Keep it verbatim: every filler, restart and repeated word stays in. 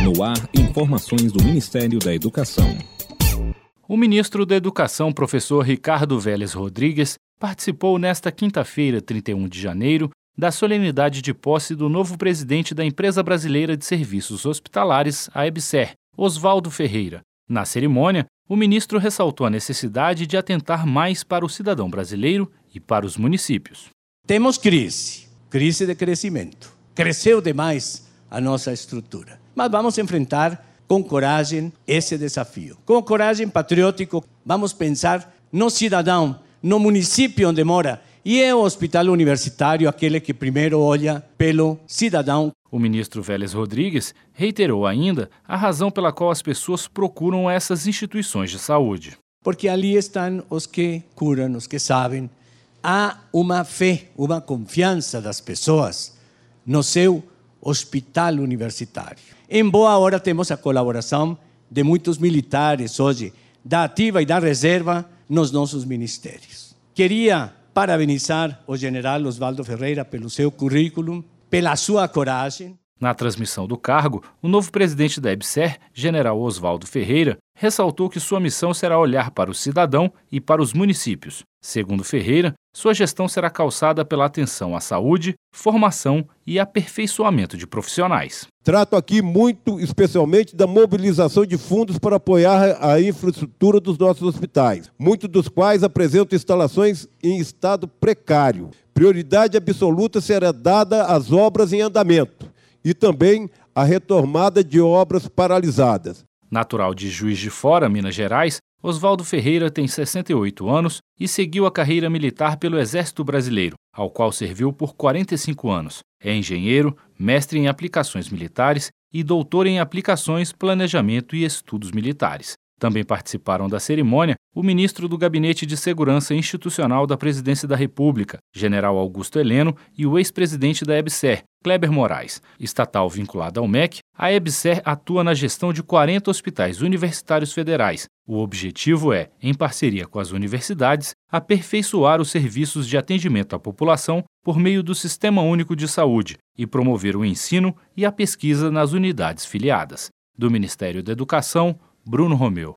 No ar, informações do Ministério da Educação. O ministro da Educação, professor Ricardo Vélez Rodrigues, participou nesta quinta-feira, trinta e um de janeiro, da solenidade de posse do novo presidente da Empresa Brasileira de Serviços Hospitalares, a EBSER, Oswaldo Ferreira. Na cerimônia, o ministro ressaltou a necessidade de atentar mais para o cidadão brasileiro e para os municípios. Temos crise, crise de crescimento. Cresceu demais a nossa estrutura. Mas vamos enfrentar com coragem esse desafio. Com coragem patriótica, vamos pensar no cidadão, no município onde mora. E é o hospital universitário aquele que primeiro olha pelo cidadão. O ministro Vélez Rodrigues reiterou ainda a razão pela qual as pessoas procuram essas instituições de saúde. Porque ali estão os que curam, os que sabem. Há uma fé, uma confiança das pessoas no seu hospital universitário. Em boa hora temos a colaboração de muitos militares hoje, da ativa e da reserva, nos nossos ministérios. Queria parabenizar o general Oswaldo Ferreira pelo seu currículo, pela sua coragem. Na transmissão do cargo, o novo presidente da EBSER, general Oswaldo Ferreira, ressaltou que sua missão será olhar para o cidadão e para os municípios. Segundo Ferreira, sua gestão será calçada pela atenção à saúde, formação e aperfeiçoamento de profissionais. Trato aqui muito especialmente da mobilização de fundos para apoiar a infraestrutura dos nossos hospitais, muitos dos quais apresentam instalações em estado precário. Prioridade absoluta será dada às obras em andamento e também à retomada de obras paralisadas. Natural de Juiz de Fora, Minas Gerais, Oswaldo Ferreira tem sessenta e oito anos e seguiu a carreira militar pelo Exército Brasileiro, ao qual serviu por quarenta e cinco anos. É engenheiro, mestre em aplicações militares e doutor em aplicações, planejamento e estudos militares. Também participaram da cerimônia o ministro do Gabinete de Segurança Institucional da Presidência da República, general Augusto Heleno, e o ex-presidente da EBSER, Kleber Moraes. Estatal vinculada ao M E C, a EBSER atua na gestão de quarenta hospitais universitários federais. O objetivo é, em parceria com as universidades, aperfeiçoar os serviços de atendimento à população por meio do Sistema Único de Saúde e promover o ensino e a pesquisa nas unidades filiadas. Do Ministério da Educação, Bruno Romeu.